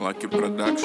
Маки Продакшн.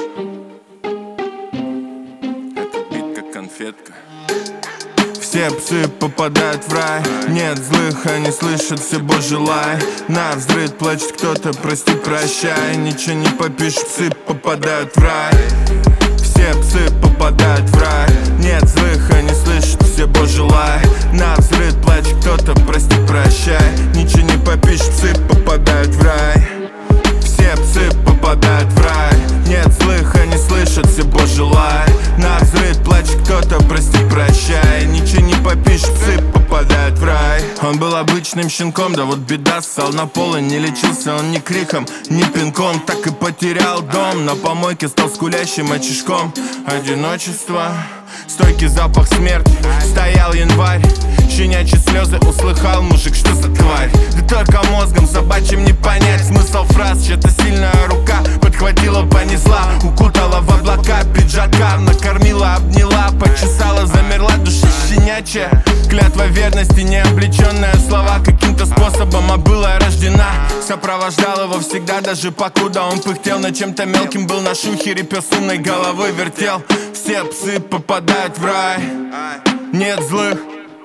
Это бит как конфетка. Все псы попадают в рай. Нет злых, они слышат все Божий лай. Навзрыд плачет кто-то, прости, прощай. Ничего не попишешь, псы попадают в рай. Все псы попадают в рай. Нет злых, они слышат все Божий лай. Навзрыд плачет кто-то, прости, прощай. Ничего не попишешь, псы попадают в рай. Все псы попадают в рай. Нет злых, они слышат все Божий лай. Навзрыд плачет кто-то, прости, прощай. Ничего не попишешь, псы попадают в рай. Он был обычным щенком, да вот беда, ссал на пол и не лечился он ни криком, ни пинком. Так и потерял дом, на помойке стал скулящим очишком. Одиночество, стойкий запах смерти. Стоял январь, щенячьи слезы услыхал мужик, что за тварь. Да только мозгом собачьим не понять смысл фраз. Чья-то сильная рука подхватила, понесла, укутала в облака пиджака, накормила, обняла, почесала, замерла душа щенячья. Клятва верности, не облеченная слова каким-то способом, а была рождена. Сопровождал его всегда, даже покуда он пыхтел над чем-то мелким, был на шухере, пес умной головой вертел. Все псы попадают в рай. Нет злых.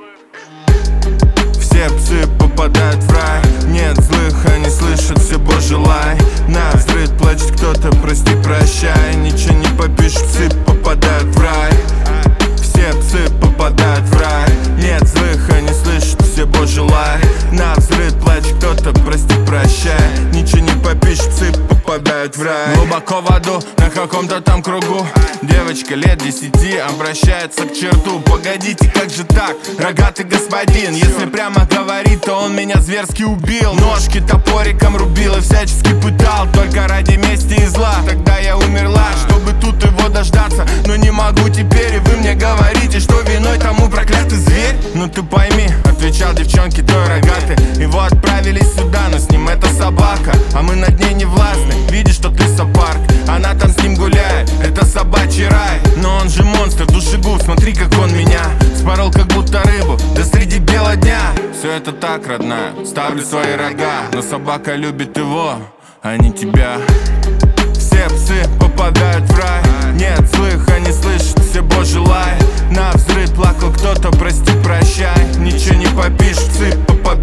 Все псы попадают в рай. Нет злых, они слышат все Божий лай. Навзрыд плачет кто-то, прости, прощай. Ничего не попишешь, псы попадают в рай. Все псы попадают в рай. Нет злых, они слышат все Божий лай. Навзрыд плачет кто-то, прости, прощай. Ничего не попишешь, псы попадают в рай. Глубоко в аду, на каком-то там кругу, девочка лет 10 обращается к черту. Погодите, как же так, рогатый господин? Если прямо говорит, то он меня зверски убил. Ножки топориком рубил и всячески пытал, только ради мести и зла. Тогда я умерла, чтобы тут его дождаться. Но не могу теперь, и вы мне говорите, что виной тому проклятый зверь. Ну ты пойми, отвечал девчонке той рогатый. Его отправили сюда, но с ним эта собака, а мы над ней не властны. Видишь, что ты лесопарк, она там с ним гуляет, это собачий рай. Но он же монстр, душегуб, смотри, как он меня спорол, как будто рыбу, да среди бела дня. Все это так, родная, ставлю свои рога, но собака любит его, а не тебя. Все псы попадают в рай. Нет злых, они слышат все Божий лай. Навзрыд плакал кто-то, прости, прощай. Ничего не попишешь, псы попадают